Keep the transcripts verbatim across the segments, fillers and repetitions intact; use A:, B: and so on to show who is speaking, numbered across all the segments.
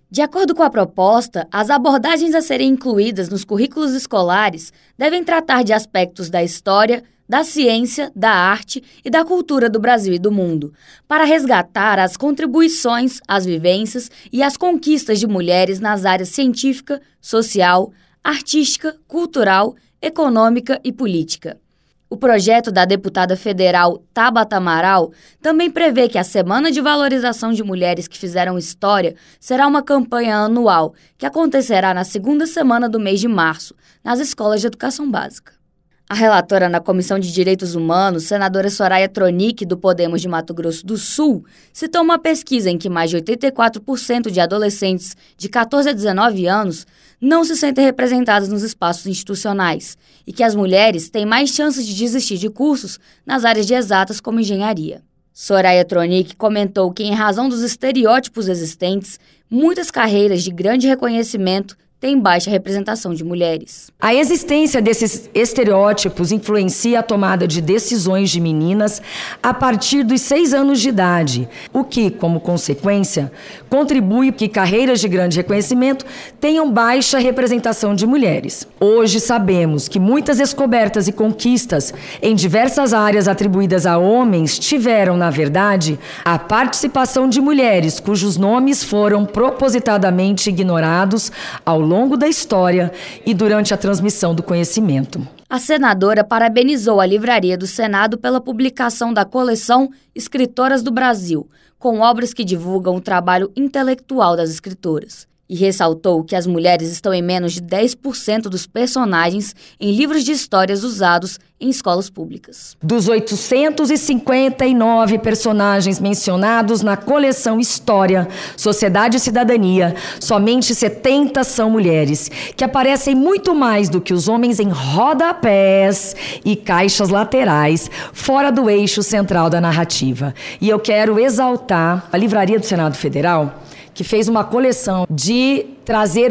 A: De acordo com a proposta, as abordagens a serem incluídas nos currículos escolares devem tratar de aspectos da história, da ciência, da arte e da cultura do Brasil e do mundo, para resgatar as contribuições, as vivências e as conquistas de mulheres nas áreas científica, social, artística, cultural, econômica e política. O projeto da deputada federal Tabata Amaral também prevê que a Semana de Valorização de Mulheres que Fizeram História será uma campanha anual que acontecerá na segunda semana do mês de março, nas escolas de educação básica. A relatora na Comissão de Direitos Humanos, senadora Soraya Tronic, do Podemos de Mato Grosso do Sul, citou uma pesquisa em que mais de oitenta e quatro por cento de adolescentes de catorze a dezenove anos não se sentem representadas nos espaços institucionais e que as mulheres têm mais chances de desistir de cursos nas áreas de exatas como engenharia. Soraya Tronic comentou que, em razão dos estereótipos existentes, muitas carreiras de grande reconhecimento tem baixa representação de mulheres.
B: A existência desses estereótipos influencia a tomada de decisões de meninas a partir dos seis anos de idade, o que, como consequência, contribui para que carreiras de grande reconhecimento tenham baixa representação de mulheres. Hoje sabemos que muitas descobertas e conquistas em diversas áreas atribuídas a homens tiveram, na verdade, a participação de mulheres cujos nomes foram propositadamente ignorados ao longo da história e durante a transmissão do conhecimento.
A: A senadora parabenizou a Livraria do Senado pela publicação da coleção Escritoras do Brasil, com obras que divulgam o trabalho intelectual das escritoras, e ressaltou que as mulheres estão em menos de dez por cento dos personagens em livros de histórias usados em escolas públicas.
B: Dos oitocentos e cinquenta e nove personagens mencionados na coleção História, Sociedade e Cidadania, somente setenta são mulheres, que aparecem muito mais do que os homens em rodapés e caixas laterais, fora do eixo central da narrativa. E eu quero exaltar a Livraria do Senado Federal, que fez uma coleção de trazer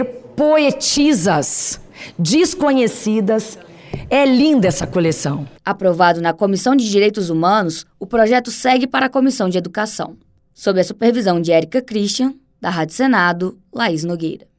B: poetisas desconhecidas. É linda essa coleção.
A: Aprovado na Comissão de Direitos Humanos, o projeto segue para a Comissão de Educação, sob a supervisão de Érica Christian, da Rádio Senado, Laís Nogueira.